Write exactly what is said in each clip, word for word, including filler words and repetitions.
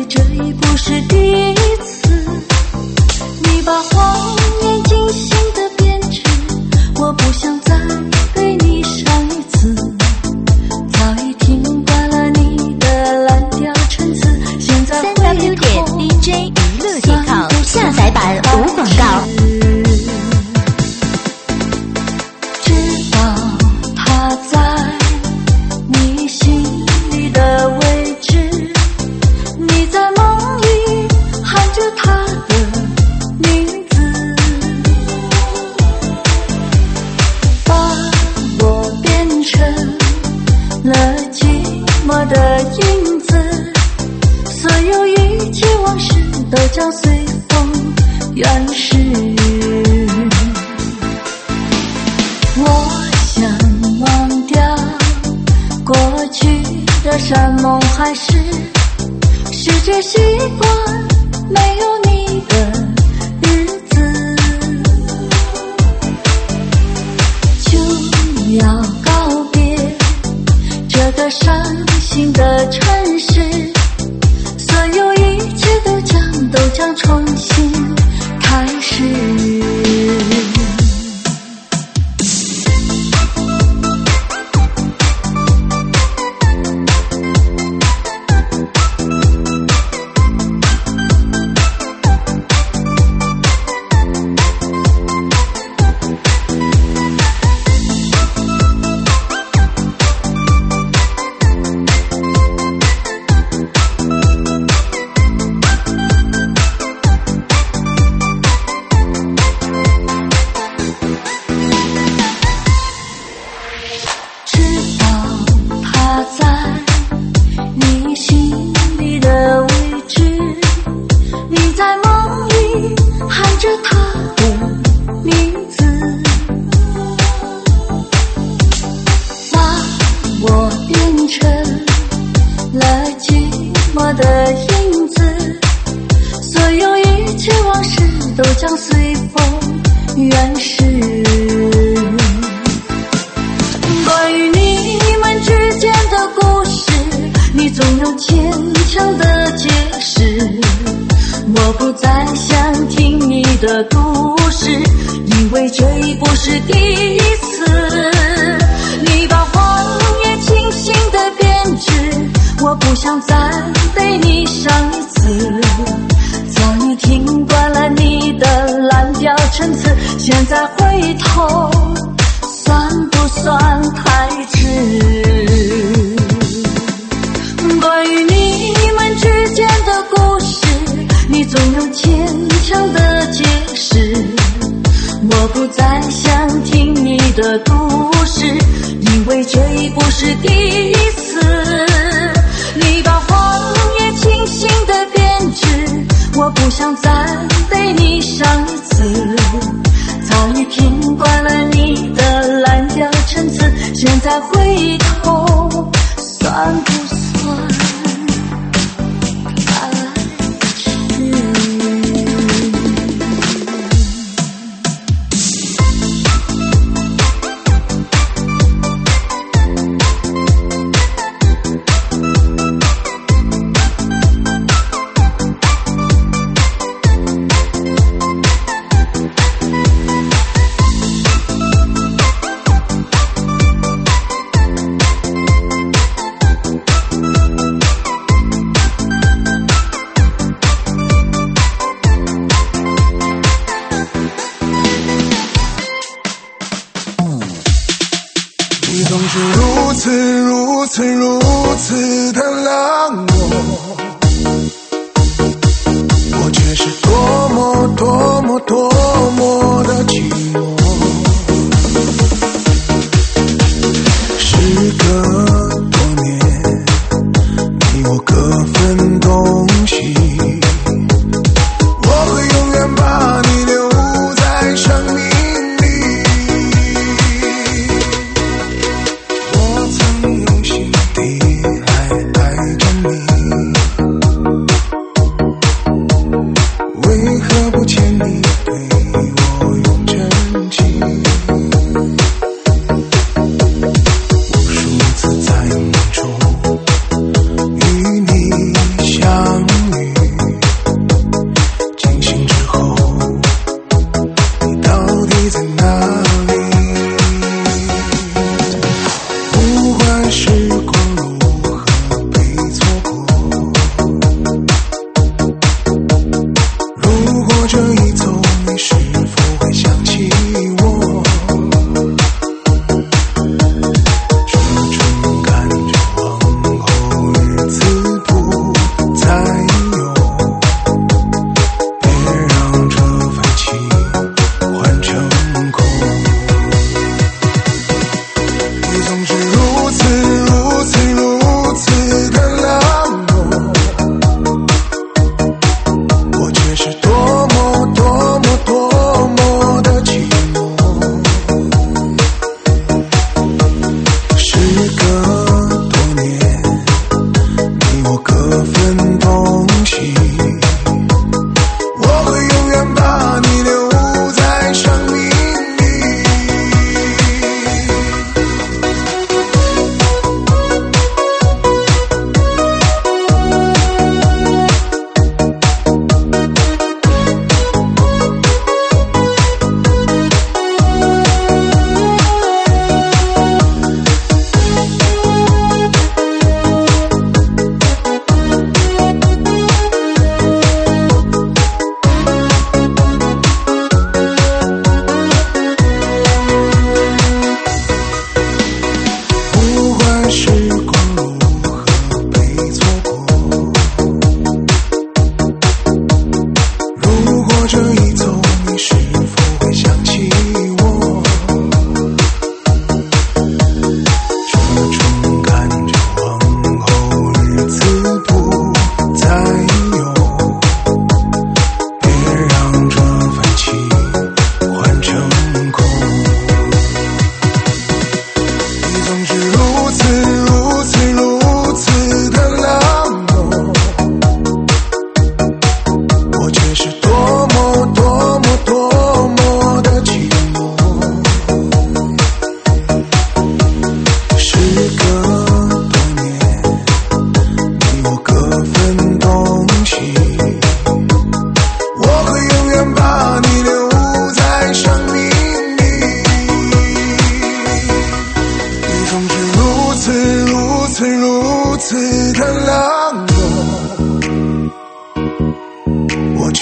这已不是第一次，你把谎言精心的编织，我不想再被你伤一次，早已听惯了你的蓝调陈词，现在回头三 w 点 d j 娱乐点 com 下载版无广告。 知道他在你心里的位置，你在梦里喊着他的名字，把我变成了寂寞的影子，所有一切往事都将随风远逝。我想忘掉过去的山盟海誓，试着习惯没有你的日子，就要告别这个伤心的城市，所有一切都将都将重新开始。 我曾用心地爱爱着你。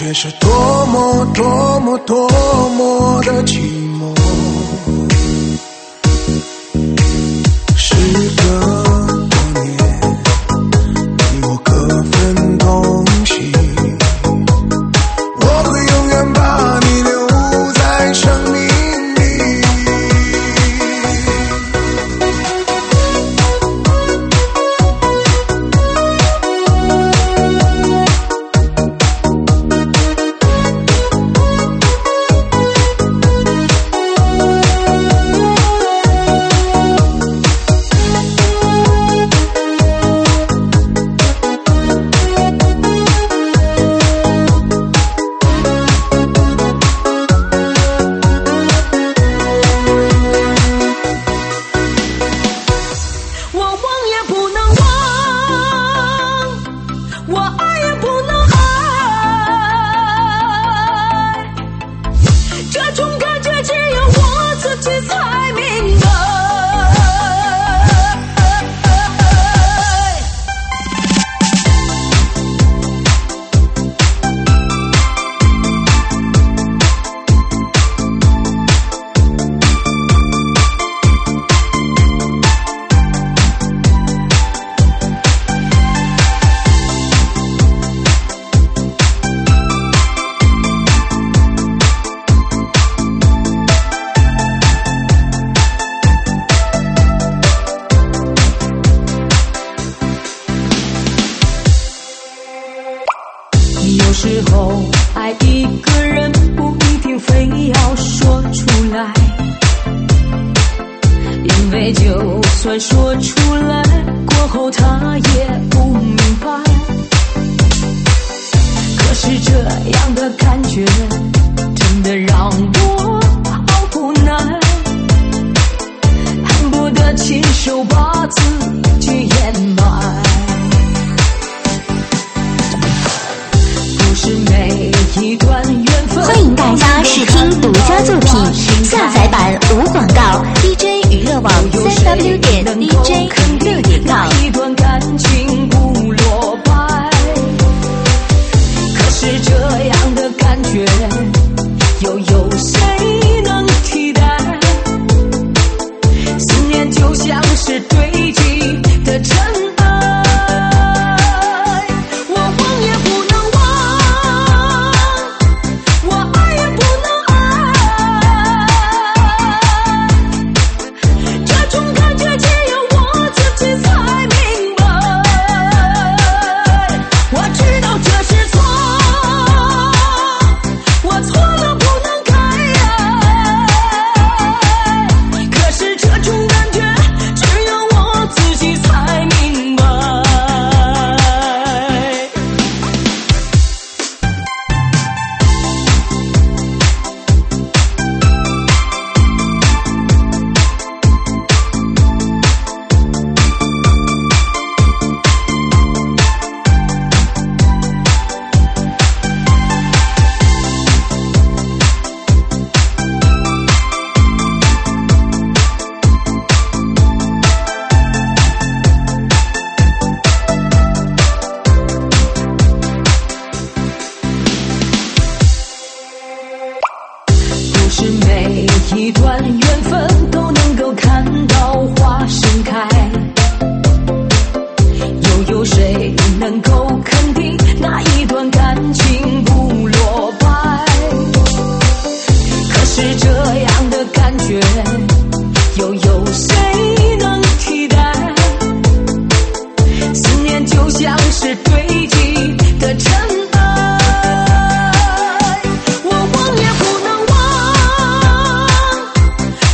却是多么多么多么的寂寞。时隔多年，你我各分东西，我会永远把你留在生命里。 有时候爱一个人不一定非要说出来，因为就算说出来过后他也不明白。可是这样的感觉真的让我好无奈，恨不得亲手把自己掩埋。 欢迎大家试听独家作品，下载版无广告 D J 娱乐网三 w 点 D J 六点 com。 一段感情不落败，可是这样的感觉又有谁能替代？思念就像是堆积的尘埃。一段缘分都能够看到花盛开，又有谁能够肯定那一段感情不落败？可是这样的感觉又有谁能替代？思念就像是堆积的尘埃。我忘也不能忘，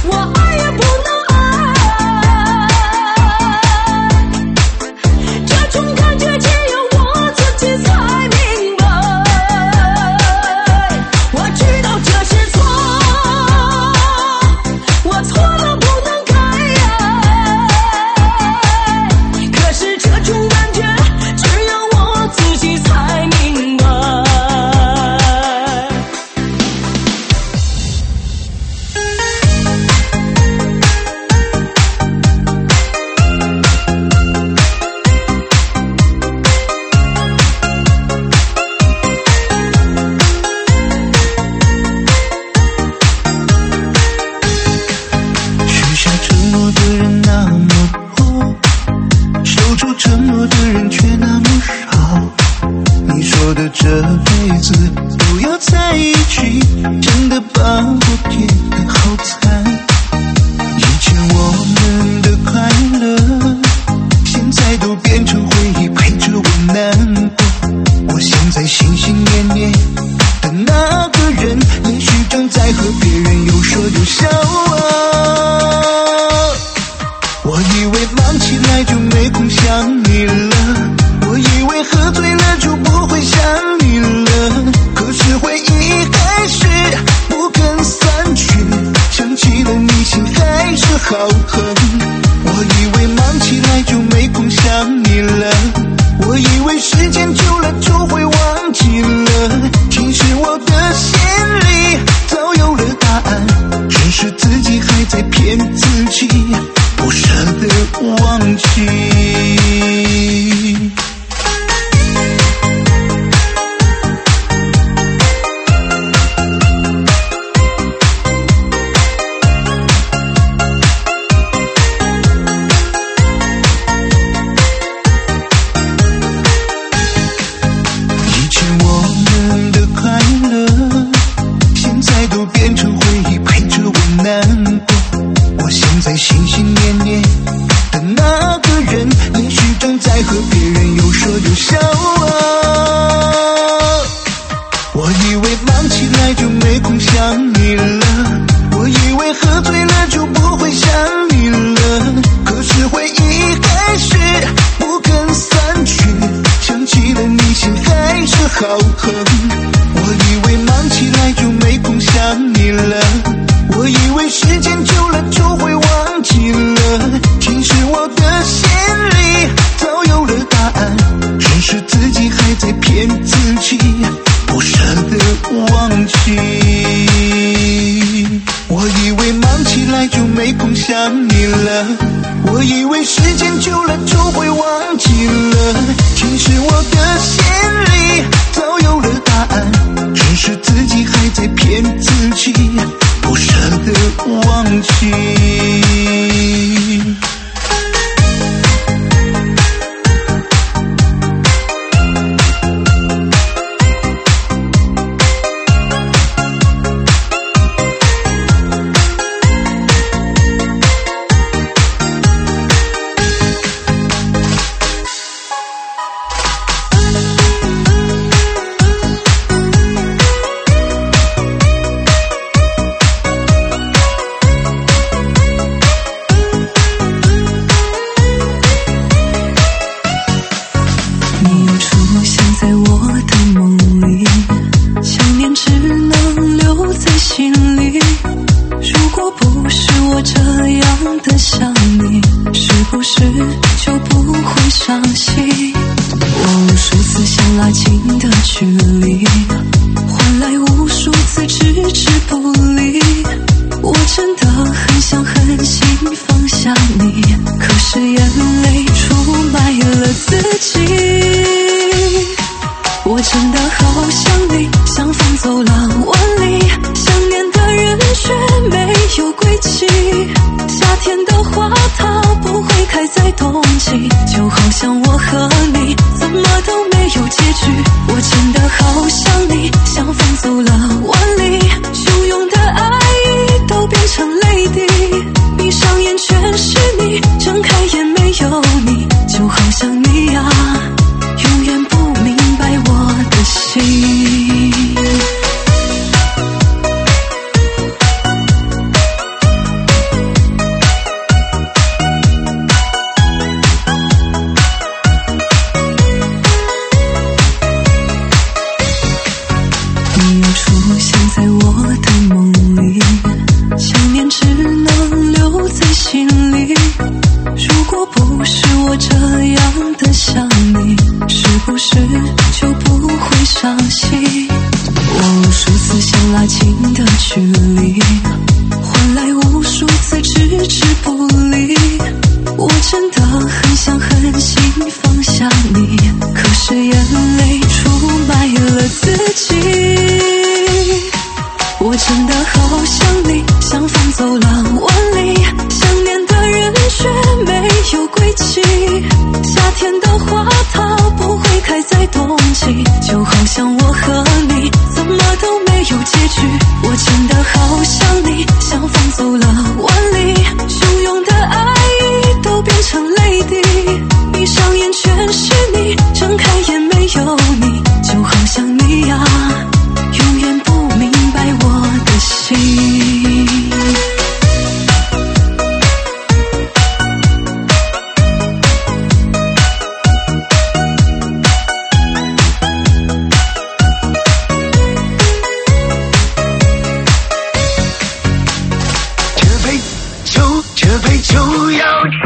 说的这辈子都要在一起，真的把我骗得好惨。以前我们的快乐，现在都变成回忆陪着我难过。我现在心心念念的那个人，也许正在和别人有说有笑啊。我以为忙起来就没空想你了，我以为喝醉了就不会想你了，可是回忆还是不肯散去，想起了你心还是好恨。我以为忙起来就没空想你了，我以为时间久了就会忘记了，其实我的心里早有了答案，只是自己还在骗自己，不舍得忘记。 你有出像我和你怎么都没有结局，我真的好想你，像风走了万里，汹涌的爱意都变成泪滴，闭上眼全是你，睁开眼没有你，就好像你呀、啊，永远不明白我的心。 这杯酒要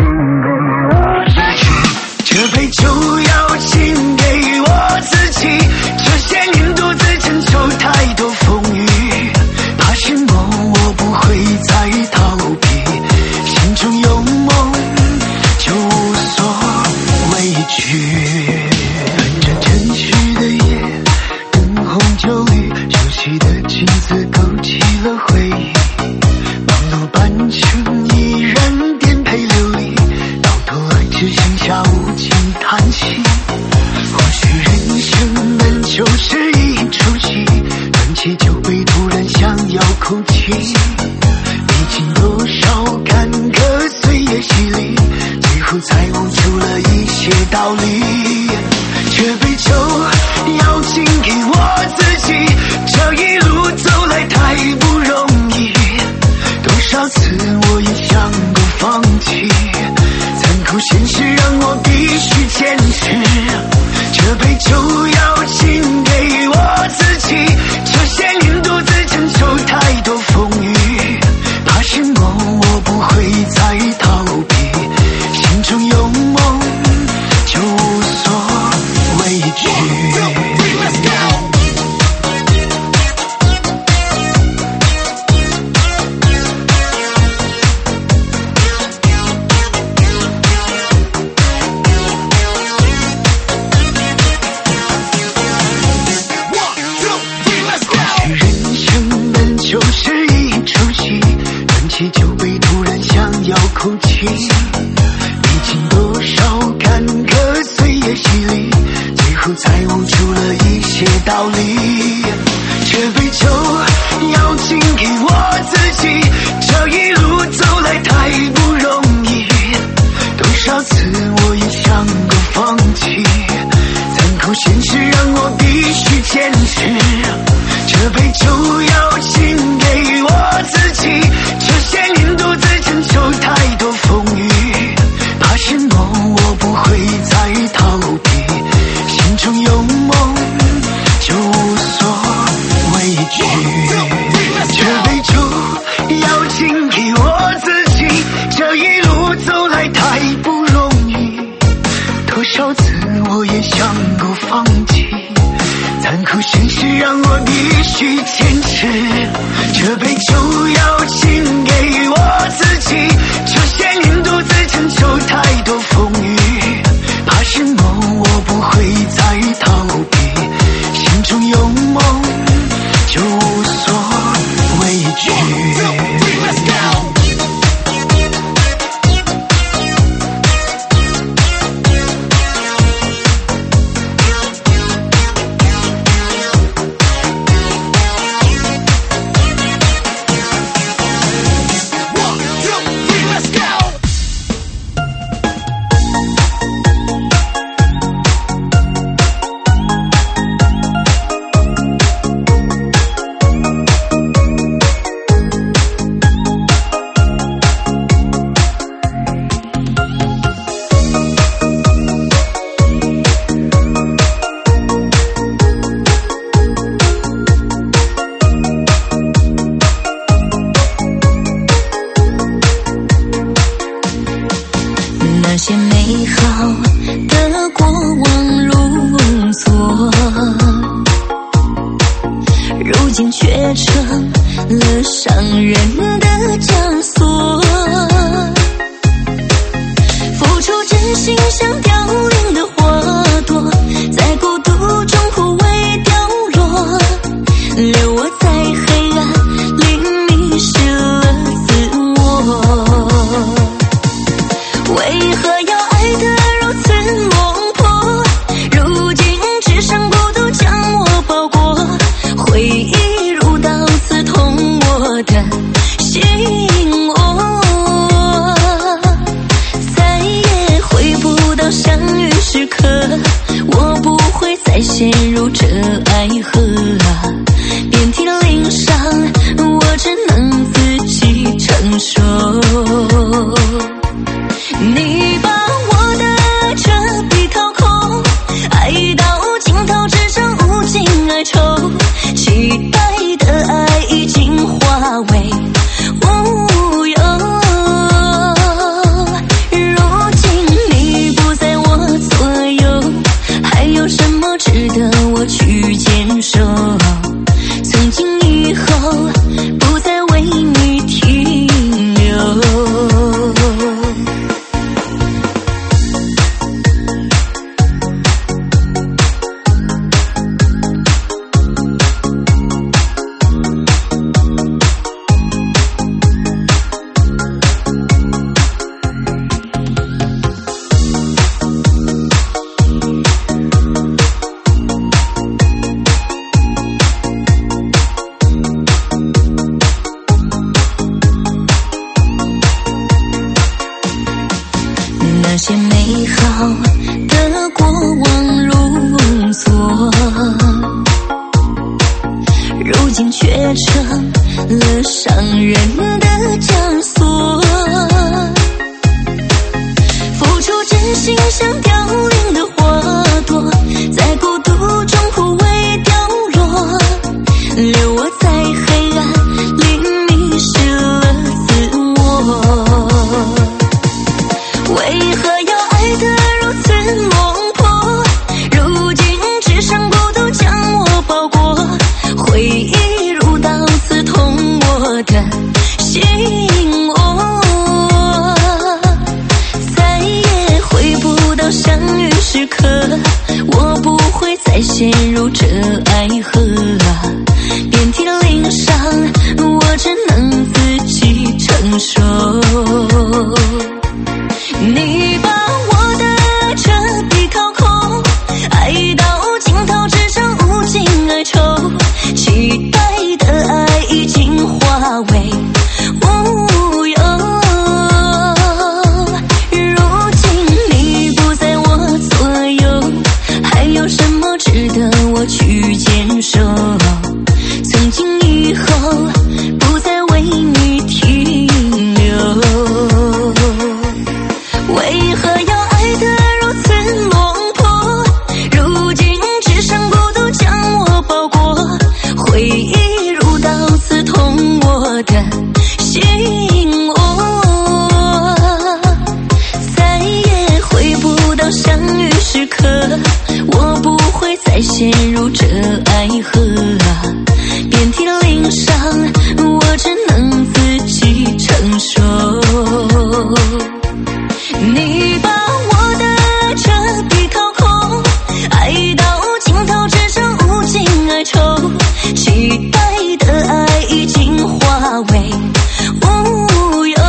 这杯酒要敬给我自己，这些年独自承受太多风雨，怕什么我不会再逃避，心中有梦就无所畏惧，看着城市的夜，灯红酒绿，熟悉的镜子勾起了回忆，忙碌半生依然颠沛流离，到头来只剩下无尽叹息。或许人生本就是一出戏，端起酒杯突然想要哭泣，历经多少坎坷岁月洗礼，最后才悟出了一些道理。这杯酒要敬给我自己，这一路走来太不容易，多少次我也想过放弃，残酷现实让我必须坚持。这杯酒要敬给我自己，这些年独自承受太多风雨，怕什么我不会再逃避，心中有梦就无所畏惧。就是一出戏，端起酒杯突然想要哭泣，历经多少坎坷岁月洗礼，最后才悟出了一些道理。这杯酒要敬给我自己，这一路走来太不容易，多少次我也想过放弃，残酷现实让我必须坚持。这杯酒要敬给我自己，这些年独自承受太多风雨，怕什么我不会再逃避，心中有梦就无所畏惧。这杯酒要敬给我自己，这一路走来太不容易，多少次我也想过放弃，残酷现实让我必须坚持。这杯酒要敬给我自己，这些年独自承受太多风雨，怕什么我不会再逃避，心中有梦就无所畏惧。 河啊，遍体鳞伤，我只能自己承受。你把我的这笔掏空，爱到尽头只剩无尽哀愁，期待的爱已经化为乌有。如今你不在我左右，还有什么值得我去坚守？从今以后不再为你停留。那些美好的过往如昨，如今却成了伤人的枷锁。付出真心像凋零的花朵，在孤独中枯萎凋落，留我在黑暗里迷失了自我。为何要爱得如此猛迫？如今只剩孤独将我包裹，回忆如刀刺痛我的心窝，再也回不到相遇时刻，我不会再陷入这爱河啊，遍体鳞伤，我只能自己承受。你把我的这笔掏空，爱到尽头只剩无尽哀愁，期待的爱已经化为乌有。如今你不在我左右，还有什么值得我去坚守？从今以后不再为你停留。为何要爱得如此猛迫？如今只剩孤独将我包裹，回忆如刀刺痛我的心窝，再也回不到相遇时刻，我不会再陷入这爱河啊，遍体鳞伤，我只能自己承受。你把我的这笔掏空，爱到尽头只剩无尽哀愁，期待的爱已经化为乌有。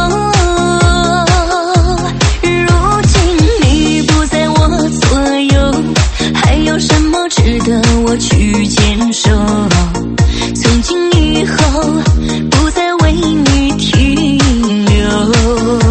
如今你不在我左右，还有什么值得我去坚守？从今以后不再为你停留。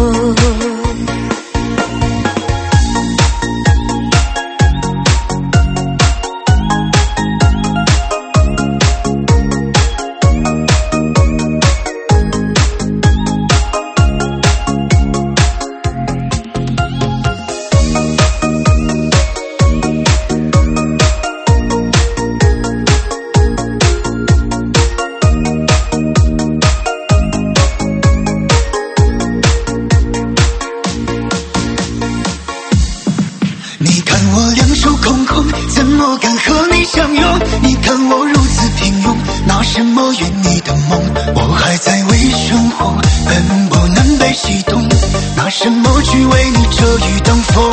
你看我两手空空，怎么敢和你相拥？你看我如此平庸，拿什么圆你的梦？我还在为生活奔波南北西东，拿什么去为你遮雨挡风？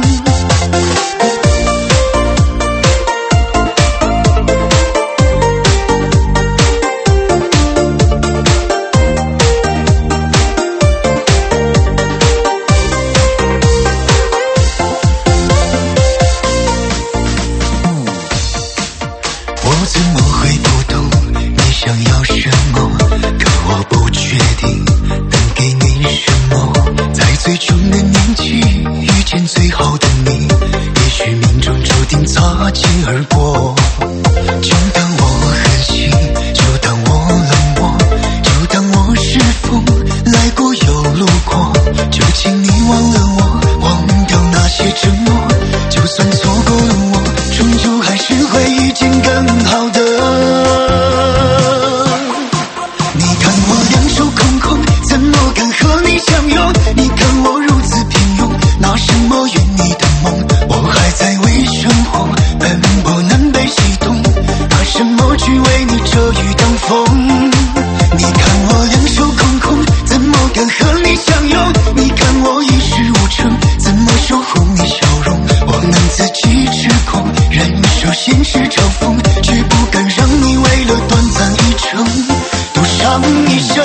我怎么会不懂你想要什么？可我不确定能给你什么。在最穷的年纪遇见最好的你，也许命中注定擦肩而过。穷到遮雨挡风。你看我两手空空，怎么敢和你相拥？你看我一事无成，怎么守护你笑容？我能自己失控，忍受现实嘲讽，却不敢让你为了短暂一程赌上一生。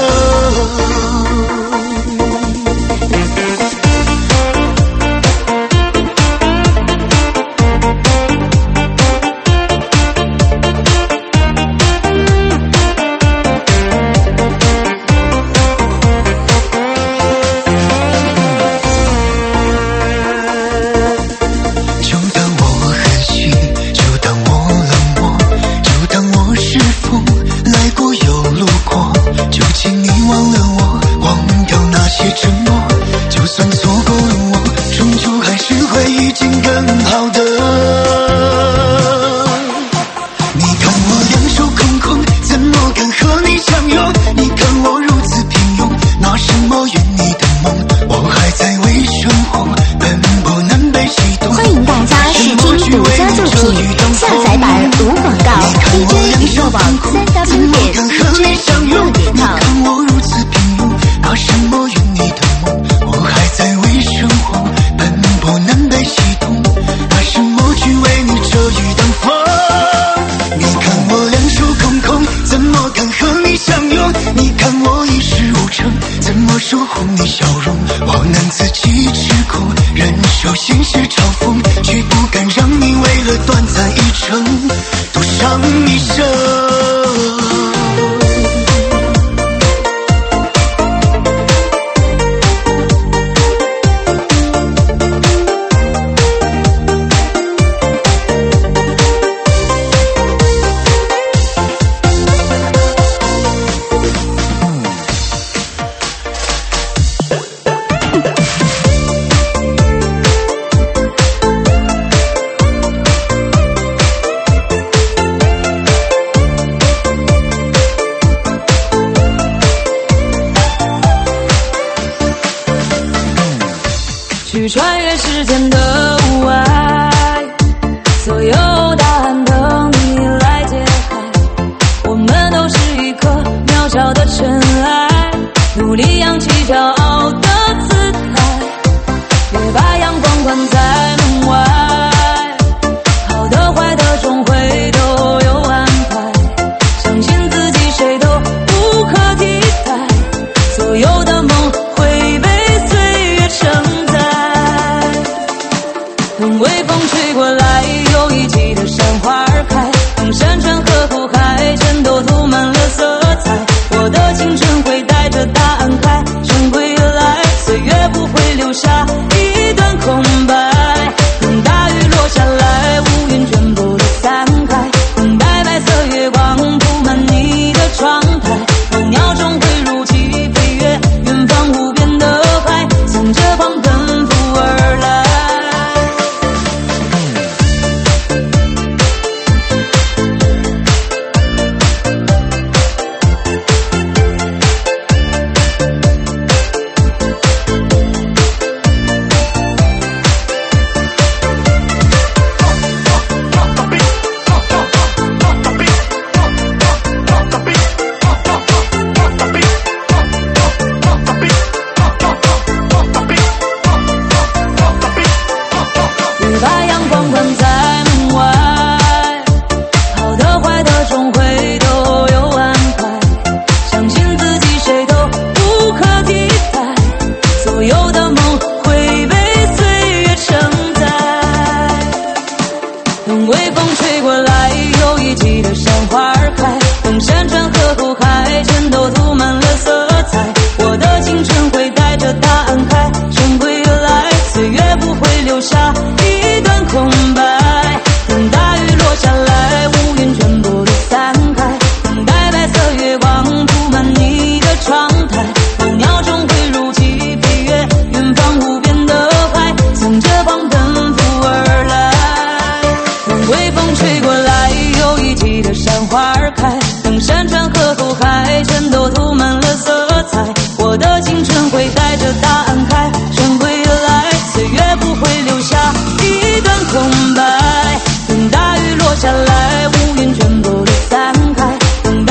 去穿越时间的雾霭，所有答案等你来揭开。我们都是一颗渺小的尘埃，努力扬起骄傲的姿态，别把阳光关在门外。好的坏的终会都有安排，相信自己谁都不可替代，所有的梦会被岁月承载。等微风吹过来，有一季的山花开，等山川和湖海全都涂满了色彩。我的青春会带着答案开春归来，岁月不会留下一段空白。等大雨落下来，乌云全部都散开，等待白色月光铺满你的窗台。候鸟终会如期飞越远方无边的海，向着光奔赴而来。下来，乌云全部都散开，等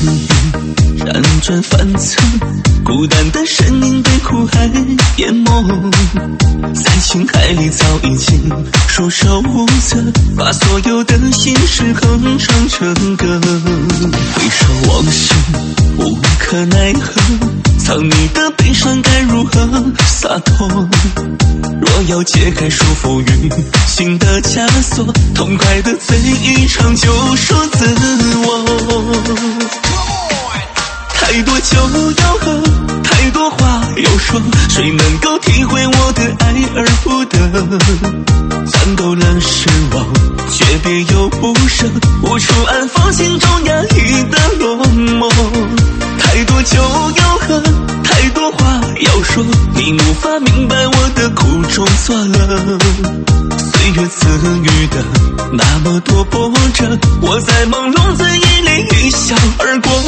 雨辗转反侧，孤单的身影被苦海淹没，在情海里早已经束手无策，把所有的心事哼唱成歌。回首往事无可奈何，藏你的悲伤该如何洒脱？若要解开束缚于心的枷锁，痛快的醉一场救赎自我。太多酒要喝，太多话要说，谁能够体会我的爱而不得？攒够了失望，却别又不舍，无处安放心中压抑的落寞。太多酒要喝，太多话要说，你无法明白我的苦中作乐。岁月赐予的那么多波折，我在朦胧醉意里一笑而过。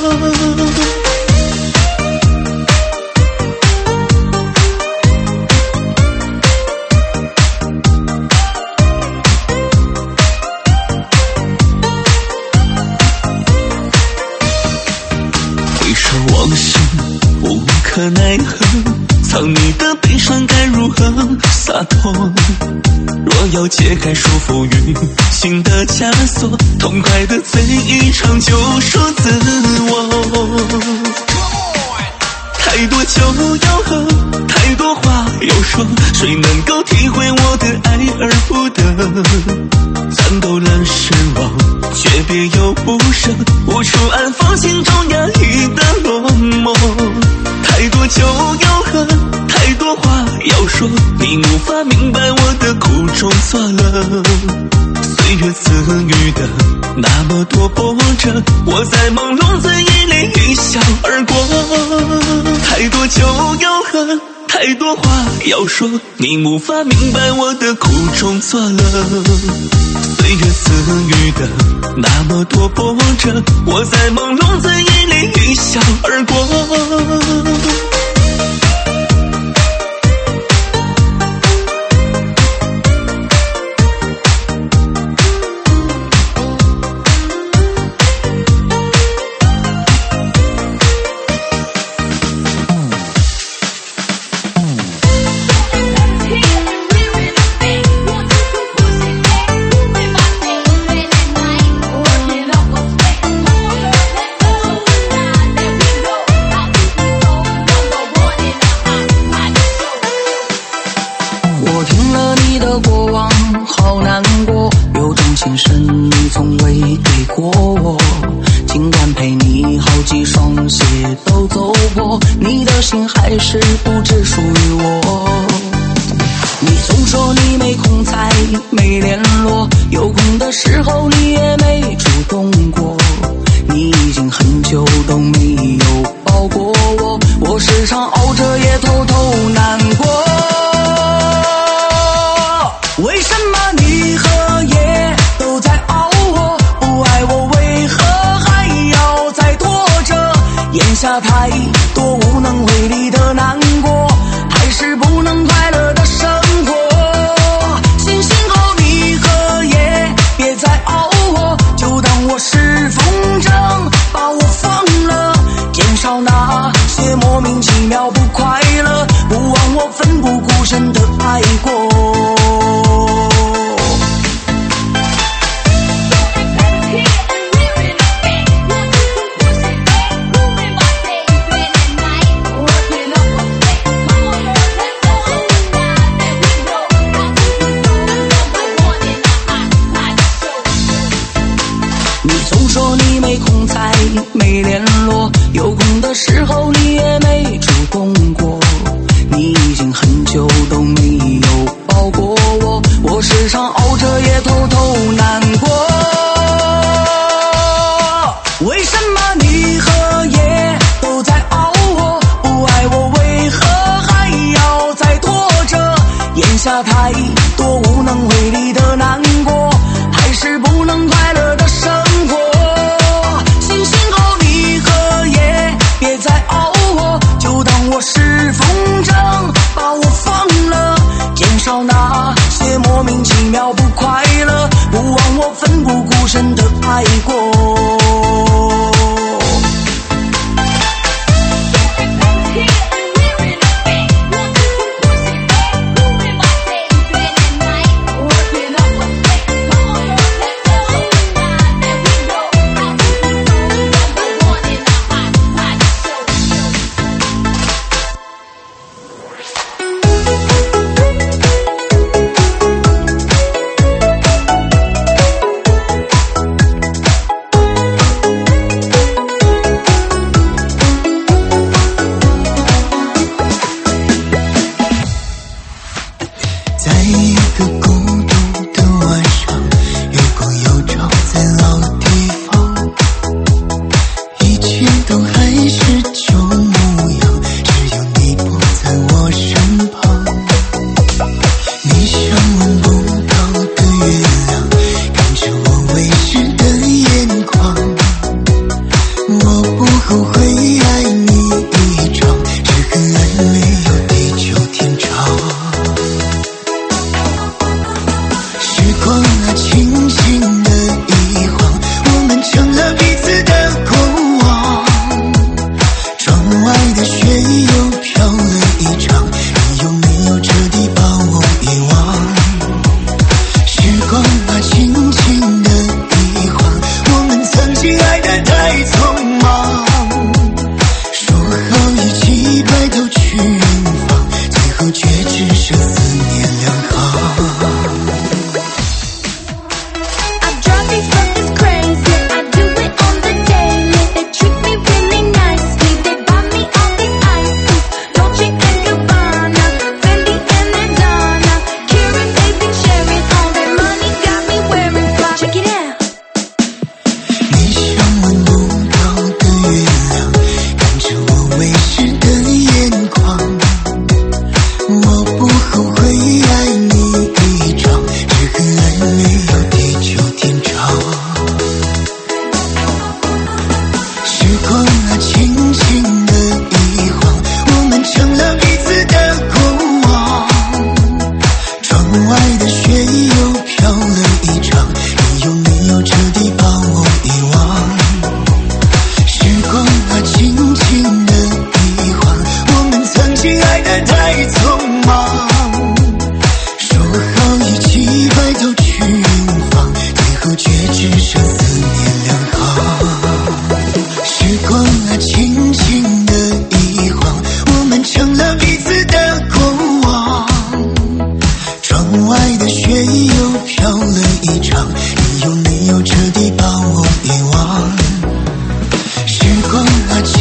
回首往事无可奈何，藏你的悲伤该如何洒脱？若要解开束缚于心的枷锁，痛快的醉一场救赎自我。太多酒要喝，太多话要说，谁能够体会我的爱而不得？攒够了失望，却别又不舍，无处安放心中压抑的落寞。太多酒要喝，太多话要说，你无法明白我的苦中作乐。岁月赐予的那么多波折，我在朦胧醉意里一笑而过。太多酒要喝，太多话要说，你无法明白我的苦中作乐。岁月赐予的那么多波折，我在朦胧醉意里一笑而过。还是不只属于我。你总说你没空才没联络，有空的时候你也没主动过。你已经很久都没有抱过我，我时常熬着也偷偷难过。为什么你和夜都在熬我，不爱我为何还要再拖着？眼下太多无能为力的难过，还是不能快乐的生活。醒醒后你和夜别再熬我，就当我是风筝把我放了，减少那些莫名其妙不快乐，不忘我奋不顾身的爱过。没联络，有空的时候你也没主动过。你已经很久都没有抱过我，我时常熬着也偷偷难过。为什么你和夜都在熬我，不爱我为何还要再拖着？眼下太多无能为力的难过，还是不能快乐的生活。我是风筝把我放了，减少那些莫名其妙不快乐，不忘我奋不顾身的爱过。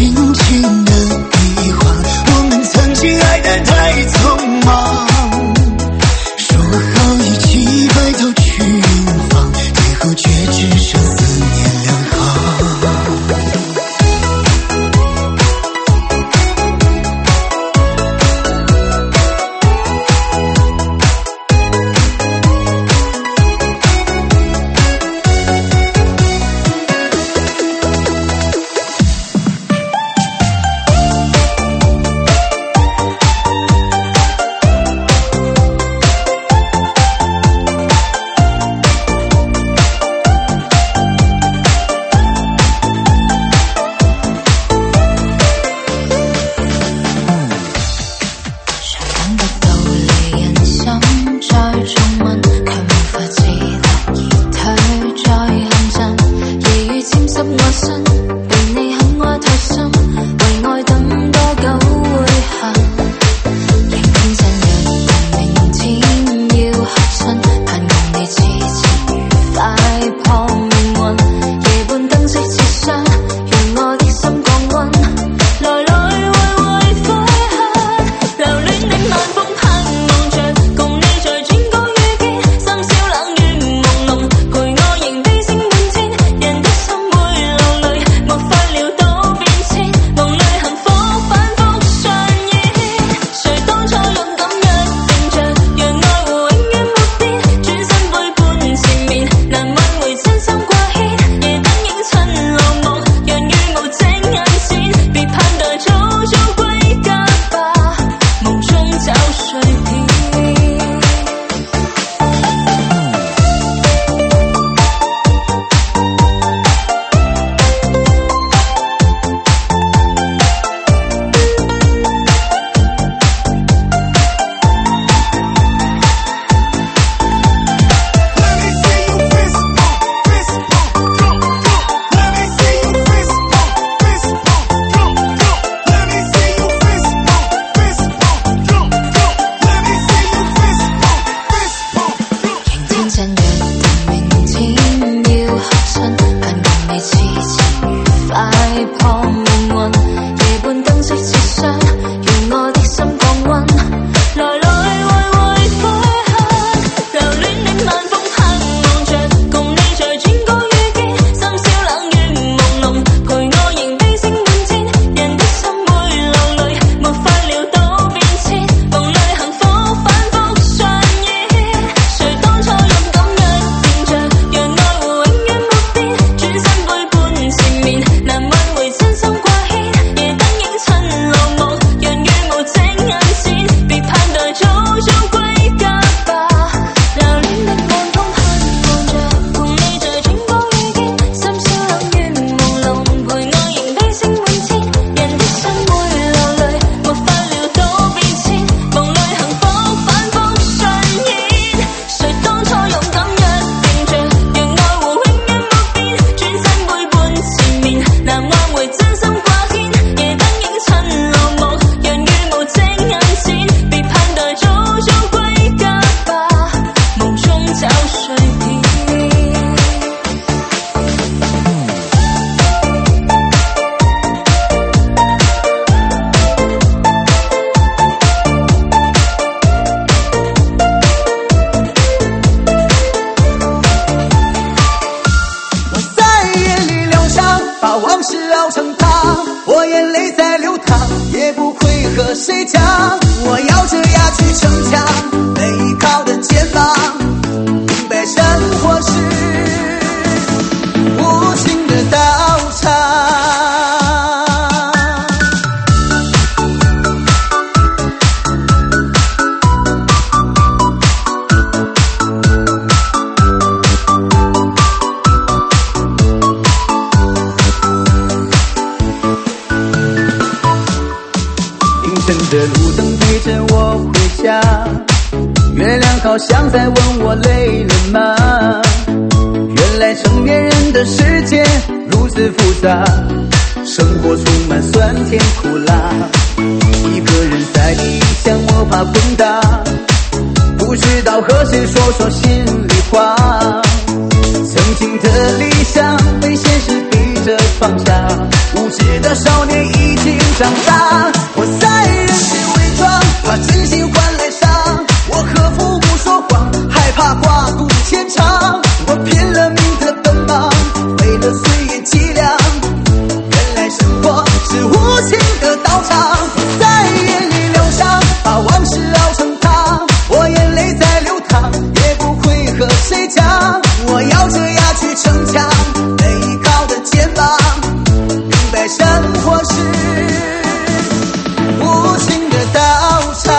轻轻的一晃，我们曾经爱得太匆忙，说好一起白头去远方，最后却只剩思念两行。 的路灯陪着我回家，月亮好像在问我累了吗？原来成年人的世界如此复杂，生活充满酸甜苦辣，一个人在异乡我怕混搭，不知道和谁说说心里话，曾经的理想被现实逼着放下，无知的少年长大。我在人前伪装，怕真心换来伤。我和父母说谎，害怕挂肚牵肠。我拼了命的奔忙，为了岁月凄凉。原来生活是无情的道场。我在夜里疗伤，把往事熬成汤。我眼泪在流淌，也不会和谁讲。我咬着牙去逞强，背靠着肩膀，明白生活是无情的道场。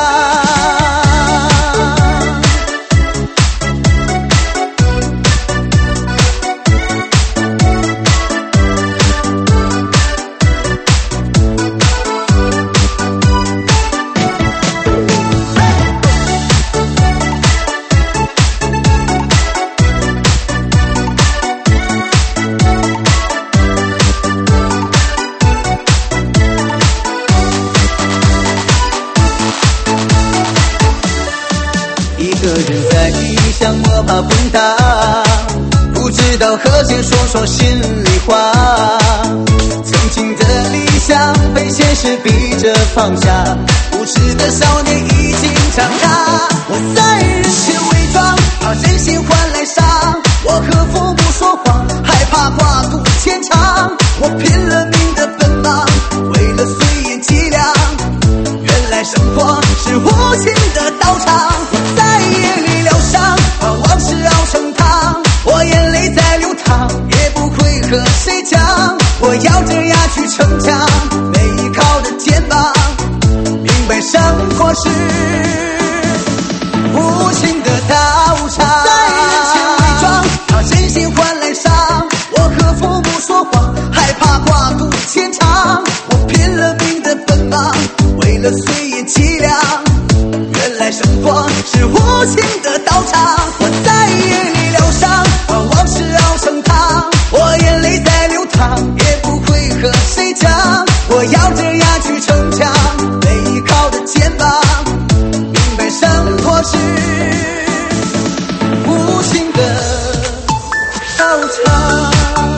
摸爬滚打，不知道和谁说说心里话。曾经的理想被现实逼着放下，无知的少年已经长大。我在人前伪装，怕真心换来伤。我和父母说谎，害怕挂肚牵肠。我拼了命的奔忙，为了岁月凄凉。原来生活是无情的道场。我在夜里疗伤，把往事熬成汤。我眼泪在流淌，也不会和谁讲。我咬着牙去逞强，背靠着肩膀，明白生活是无情的道场。在人前伪装，怕真心换来伤。我和父母说谎，害怕挂肚牵肠。我拼了命的奔忙，为了岁月凄凉。原来生活是无情的道场。我在夜里疗伤，把往事熬成汤。我眼泪在流淌，也不会和谁讲。我咬着牙去逞强，背靠着肩膀，明白生活是无情的道场。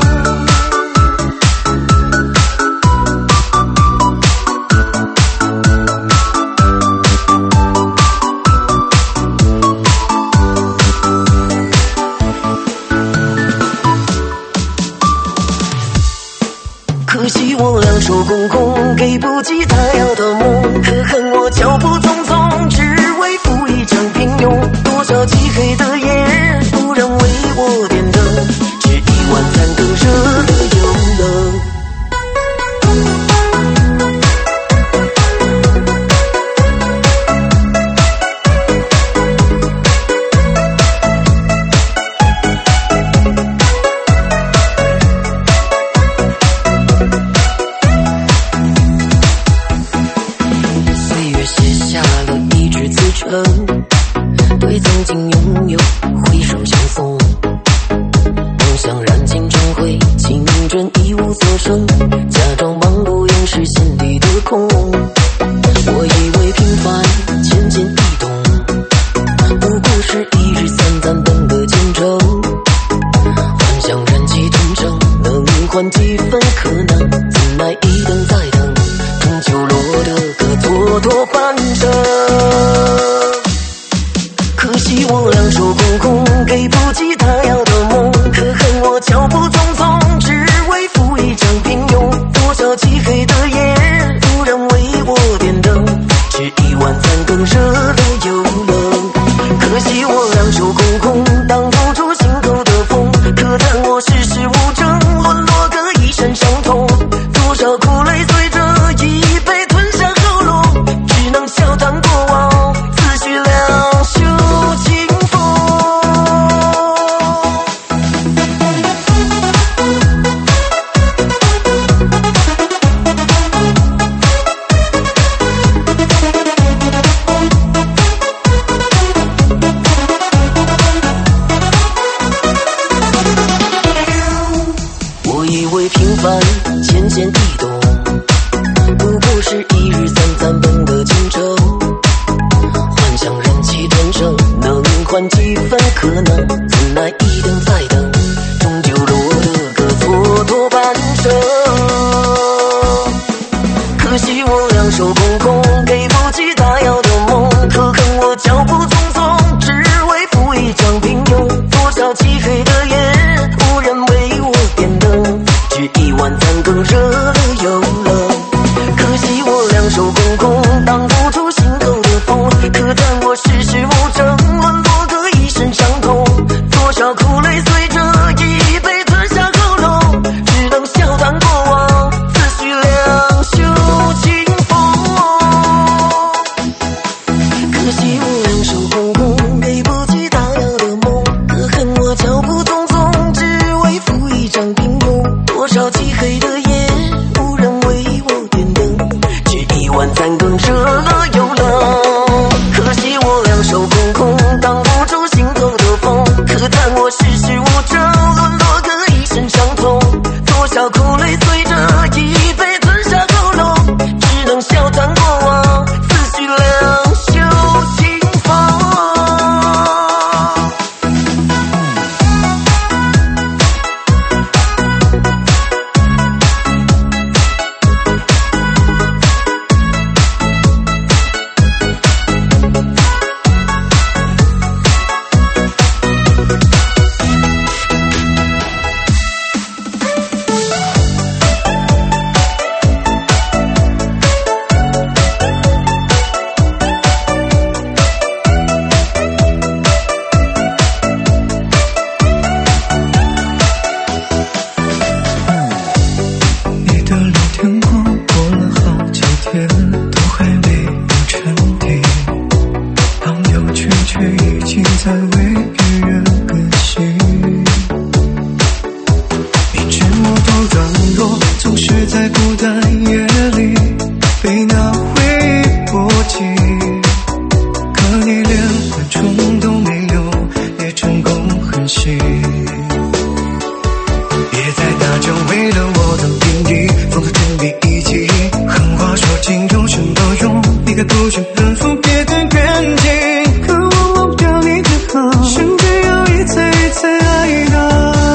可惜我两手空空，给不起他要的梦。可恨我脚步匆匆，只为赴一场平庸。多少漆黑的夜，突然为我点灯，吃一碗三更热的又冷。对曾经拥有挥手相送，梦想燃尽成灰，青春一无所剩，假装忙碌掩饰心里的空。我以为平凡浅浅易懂，不过是一日三餐本的虔诚。幻想燃起tun城，能换几分可能，怎奈一等再等，终究落得个蹉跎半生。可惜我两手空空，给不起他要的梦。可恨我脚步匆匆，只为赴一场平庸。多少漆黑的夜，突然为我点灯，吃一碗三更热的又冷。可惜我两手空空，挡不住心头的风。可叹我世事无争，沦落个一身伤可惜我两手空空，给不起他要的梦。可恨我脚步匆匆，只为赴一场平庸。多少漆黑的夜，无人为我点灯，只一碗残羹热了又冷。可惜我两手空空，挡不住心头的风。可叹我世事无争，沦落个一身伤痛。多少苦泪随着一杯吞下喉咙，只能笑谈过往，思绪两袖清风。可惜我两手空空，给不起他要的梦。可恨我脚步匆匆，只为赴一场平庸。多少漆黑的夜，无人为我点灯，只一碗残羹热了又冷。可惜我两手空空，挡不住心头的风。可叹我世事无争，沦落个一身伤痛。多少苦泪随着一杯吞下喉咙，只能笑谈过往，思绪两袖清风。 你的脸天光，过了好几天都还没有沉淀，朋友圈却已经在为别人更新。你沉默多软弱，总是在孤单夜里被那回忆波及。可你连缓冲都没有，也成功狠心。别再大叫为了我的便宜，讽刺真理以及狠话说尽有什么用？你该不是很服别的远近，可我忘掉你的好，甚至要一次一次爱到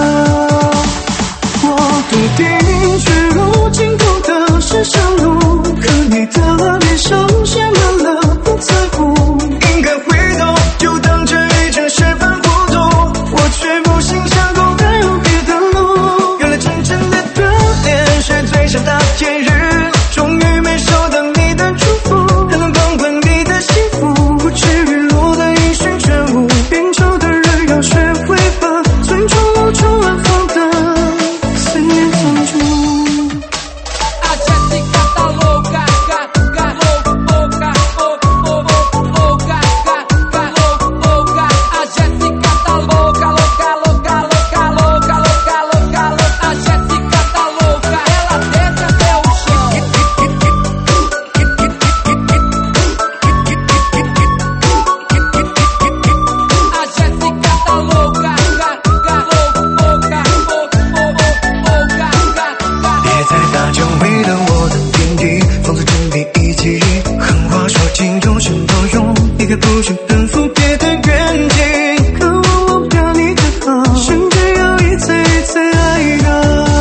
我笃定去路尽头的是上路，可你的脸上写满了不在乎。应该回头就当这一程是番糊涂，我却不幸想过还有别的路。原来真正的锻炼是最想的节日，终于没收到你的祝福，还能帮管你的幸福，不至于落得一身全无。变丑的人要学会把尊重露出安放的思念放逐。 A gente tá louca, louca, louca, louca, louca, louca. A gente tá louca, louca, louca, louca, louca, louca, louca. A gente tá louca, ela desce até o chão. A gente tá louca, louca, louca, louca. 别再大叫为了我的便宜，讽刺真理以及狠话说尽有什么用？你该不是很服别的远近，可我忘掉你的好，甚至要一次一次爱到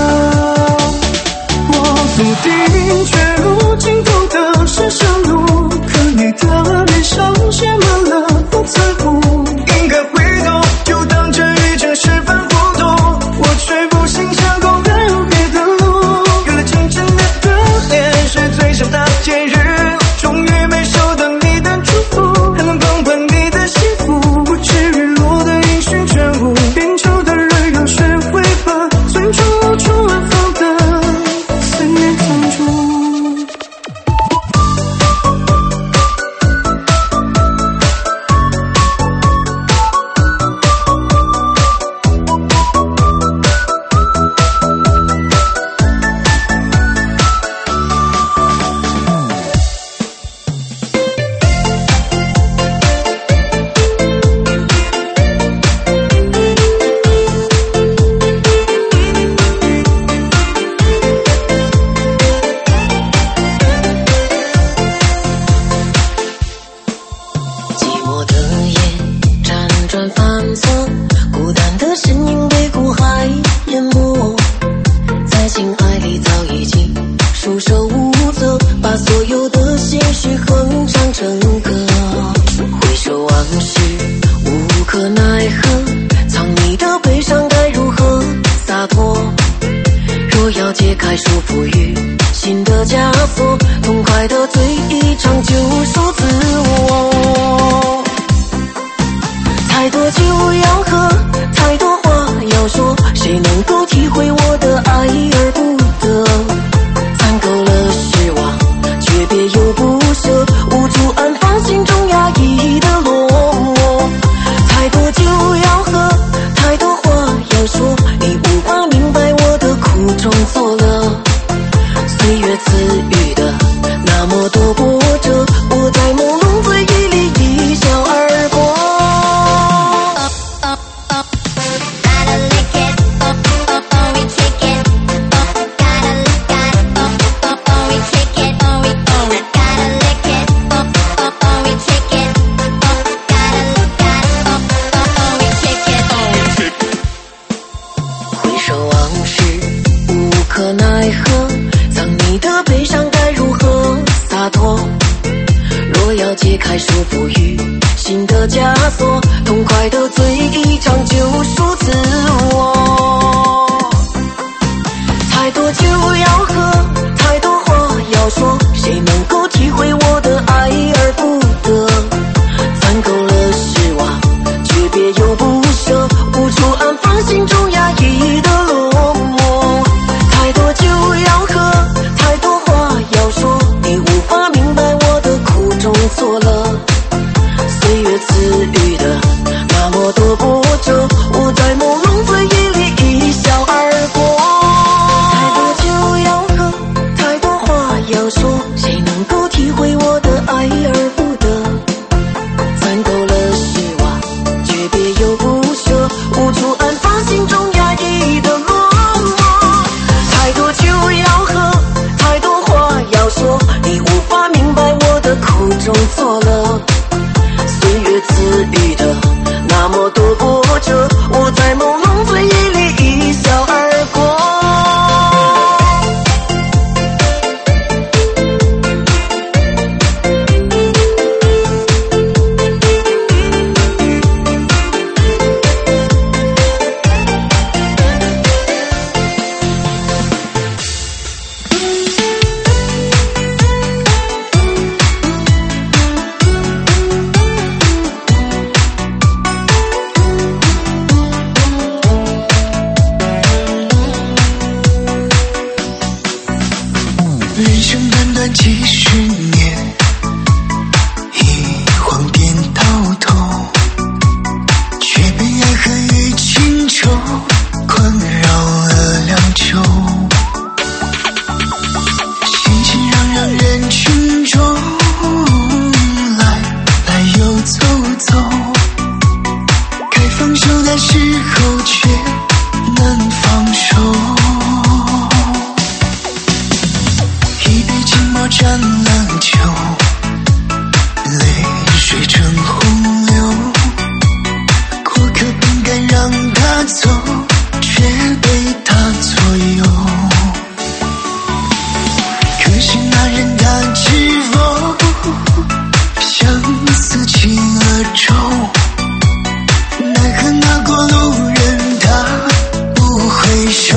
我笃定去路尽头的是上路，可你的脸上写满了不在乎。应该回头就当这一程是番糊涂，我却不幸想过还有别的路。原来真正的锻炼是最想的节日，终于没收到你的祝福，还能帮管你的幸福，不至于落得一身全无。变丑的人要学会把尊重露出安放的思念放逐。 新的枷锁，痛快的醉一场，救赎自我。太多酒要喝，太多话要说，谁能够体会我的爱而不得？残够了失望，诀别又不舍，无处安放心中压抑的落寞。太多酒要喝，太多话要说，你无法明白我的苦中作乐。岁月赐予的那么多波折，我在朦胧醉意里一笑而过。回首往事无可奈何，藏你的悲伤该如何洒脱？若要解开束缚与新的枷锁，痛快的醉一场，救赎自我。太多酒要喝，太多话要说，谁能够体会我的爱而不得？残够了失望，诀别又不舍，无处安放心中压抑的落寞。太多酒要喝，太多话要说，你无法明白我的苦中作乐。岁月赐予的那么多波折，我在朦胧醉意里一笑而过。太多酒要喝，太多话要说，谁能够体会我的爱而不得？残够了失望，诀别又不舍，无处安放心中压抑的落寞。太多酒要喝，太多话要说，你无法明白我的苦中作乐。岁月赐予的那么多波折，我在朦胧醉意里一笑而过。 人生短短几十年，一晃便到头，却被爱恨与情仇困扰了良久。熙熙攘攘人群中，来来又走走，该放手的时候却难放手。沾了酒，泪水成洪流，过客本该让他走，却被他左右。可是那人他知否，相思起了愁，奈何那过路人他不回首。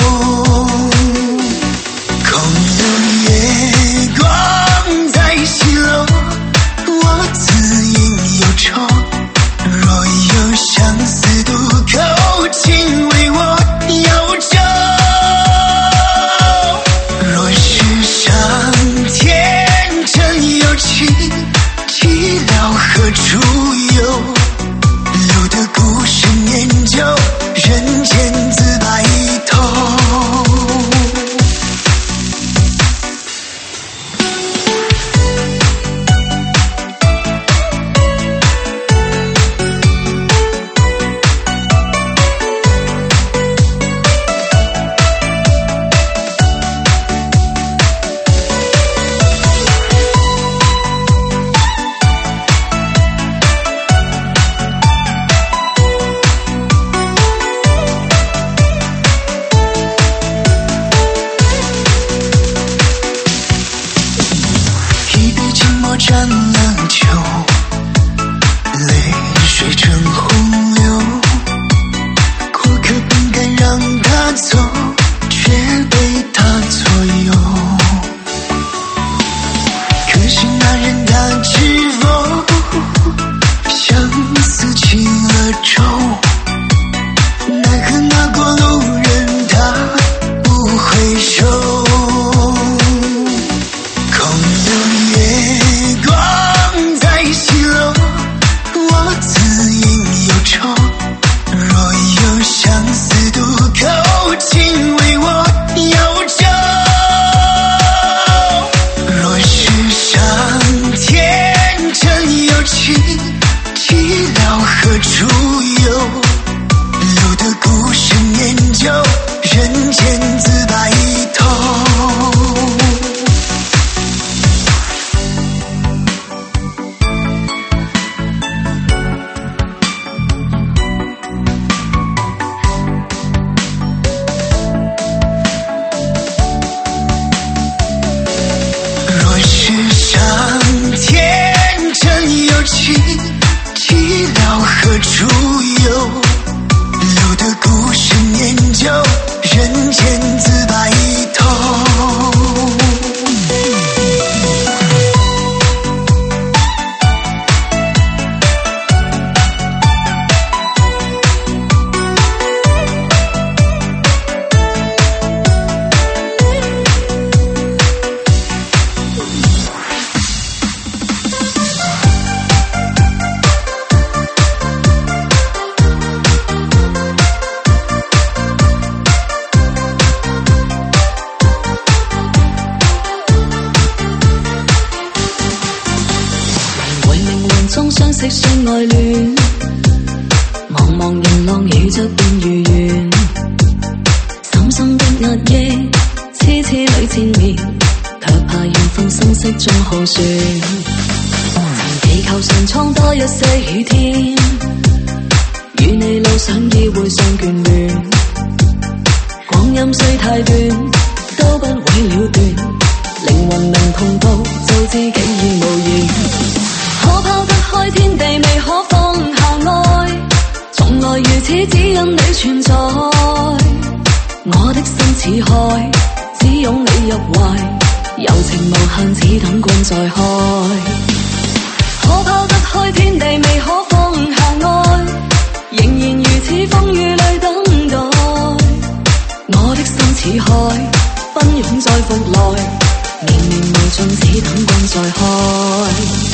沾了酒，泪水成洪流，过客本该让他走，却被他左右。 愁，奈何那过路人他不回首。空有月光在西楼，我自应忧愁。若有相思渡口，请为我遥求。若是上天真有情，寂寥何处有？路得孤身研究，人间自白头。若是上天真有情，寂寥何处有？路得孤身研究，人间自白头。 相識相愛戀，茫茫人浪與側變如緣，深深的壓抑，痴痴裏纏綿，卻怕遠方聲色中耗損。曾祈求上蒼多一些雨天，與你路上意會上眷戀，光陰雖太短，都不會了斷，靈魂能同步，就知己已無言。可拋得開天地，未可放下愛，從來如此，只因你存在。我的心似海，只擁你入懷，柔情無限，只等光再開。可拋得開天地，未可放下愛，仍然如此，風雨裏等待。我的心似海，奔湧再復來，綿綿無盡，只等光再開。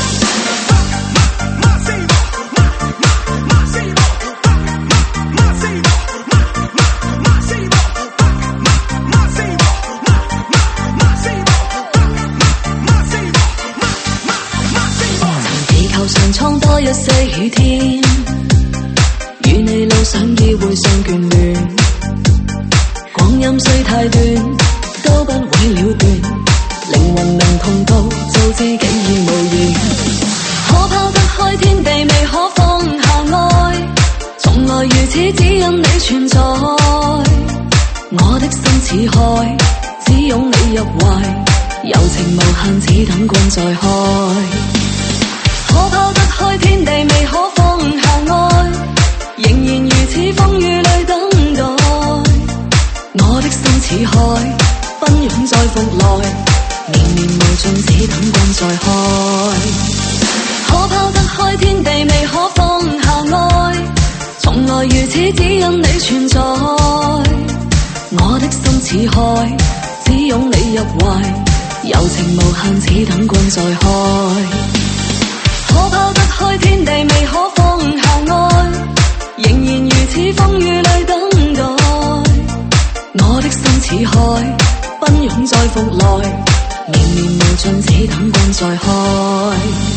上蒼多一些雨天，與你路上意會上眷戀，光陰雖太短，都不會了斷，靈魂能同步，就知己已無言。可拋得開天地，未可放下愛，從來如此，只因你存在。我的心似海，只擁你入懷，柔情無限，只等光再開。可拋得開天地，未可放下愛，仍然如此，風雨裏等待。我的心似海，奔湧再復來，綿綿無盡，只等光再開。可拋得開天地，未可放下愛，從來如此，只因你存在。我的心似海，只擁你入懷，柔情無限，只等光再開。可拋得開天地，未可放下愛，仍然如此，風雨裏等待。我的心似海，奔湧再復來，綿綿無盡，只等光再開。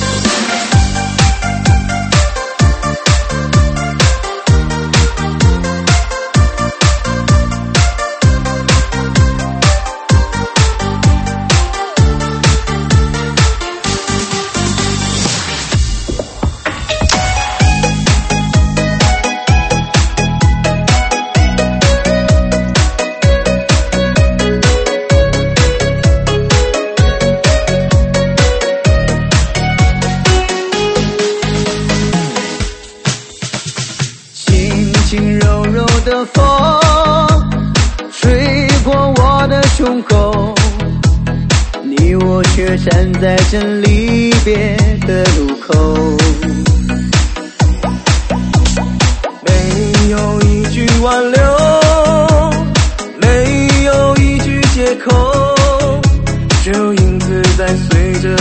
站在这离别的路口，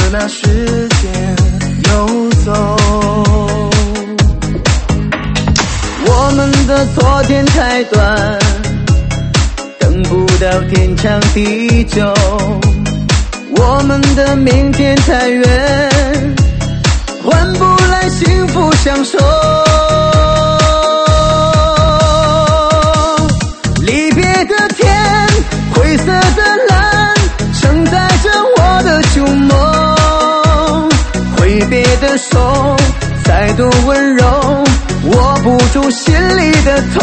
那时间游走。 我们的昨天太短，等不到天长地久，我们的明天太远，换不来幸福相守。离别的天，灰色的蓝，承载着我的旧梦。挥别的手，再度温柔，握不住心里的痛。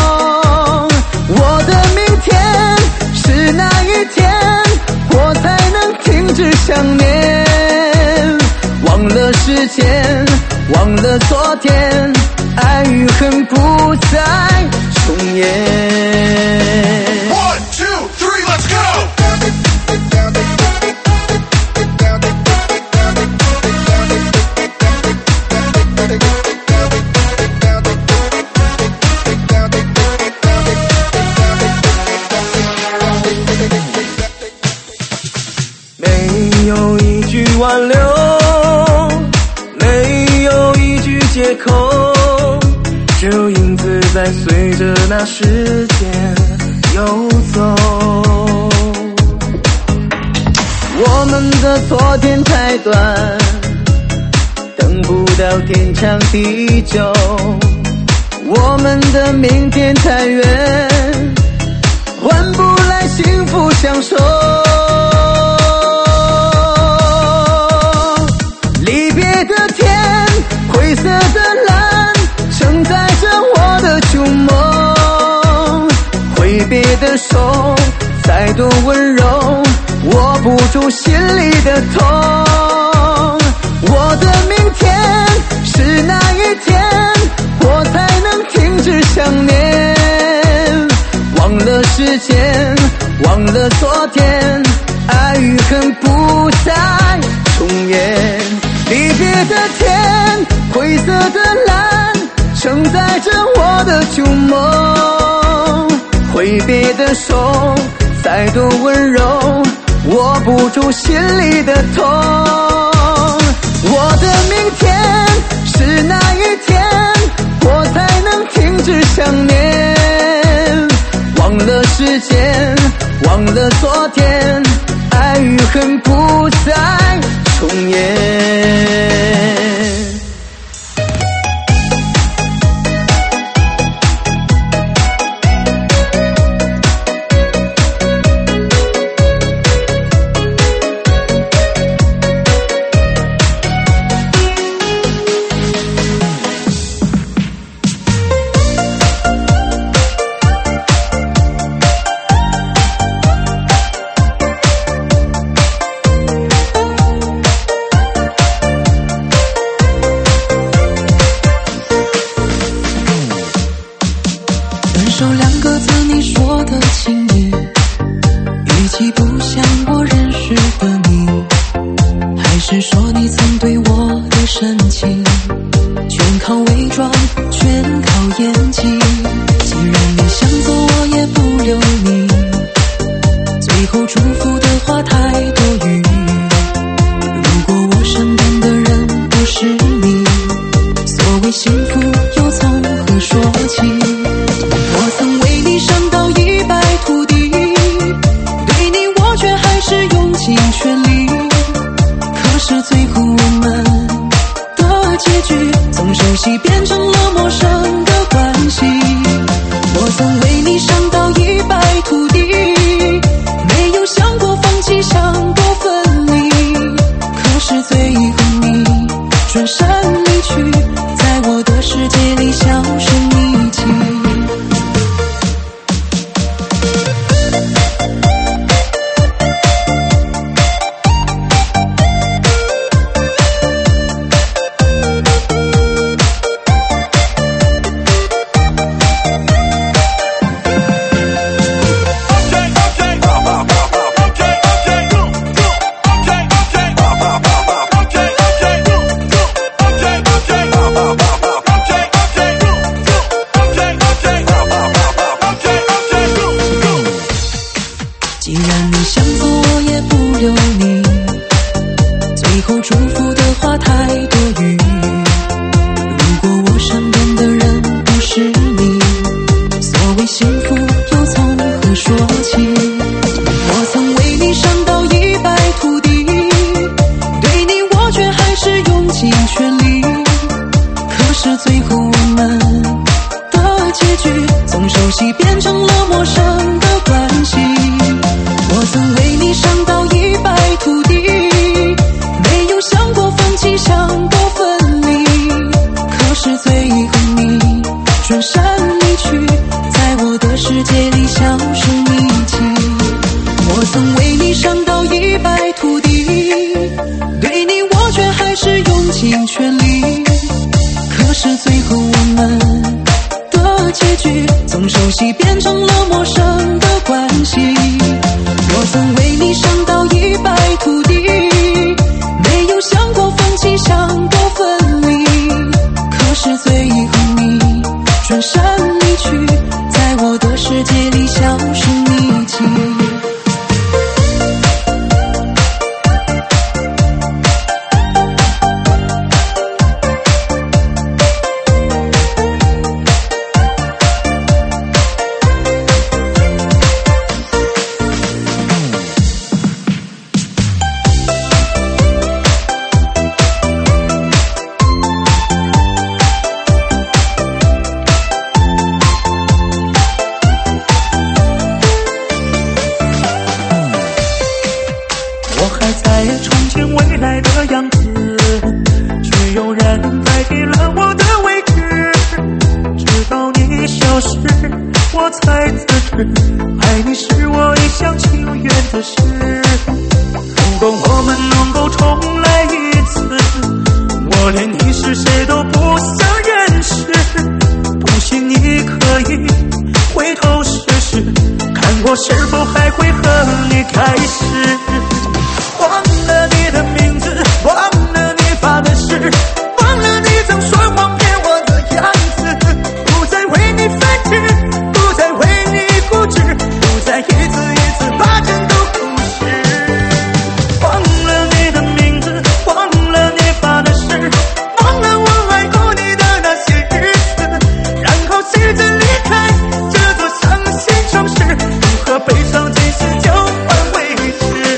我的明天是哪一天，我才能停止想念？忘了时间，忘了昨天，爱与恨不再重演。 One, two, three, let's go! 没有一句挽留，没有一句借口，只有影子在随着那时间游走。 我们的昨天太短，等不到天长地久，我们的明天太远，换不来幸福相守。离别的天，灰色的蓝，承载着我的旧梦。挥别的手，再度温柔，握不住心里的痛。我的明天是哪一天，我才能停止想念？忘了时间，忘了昨天，爱与恨不再重演。离别的天，灰色的蓝，承载着我的旧梦。挥别的手，再度温柔，握不住心里的痛。我的明天是哪一天，我才能停止想念？忘了时间，忘了昨天，爱与恨不再重演。 后祝福的话太多余。如果我身边的人不是你，所谓幸福又从何说起？我曾为你伤到一败涂地，对你我却还是用尽全力。可是最后我们的结局，从熟悉变成了陌生的关系。我曾为你伤到一败涂地，没有想过放弃，想过分离。可是最后你转身离去，在我的世界里销声匿迹。我曾为你伤到一败涂地，对你我却还是用尽全力。可是最后我们的结局，从熟悉变成了陌生的关系。我曾为你伤到一败涂地，没有想过放弃，想过分离。可是最后你转身离去，在我的世界里销声匿迹。 悲伤几时交换为止？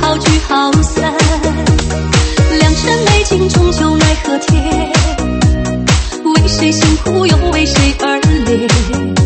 好聚好散，良辰美景终究奈何天，为谁辛苦又为谁而烈？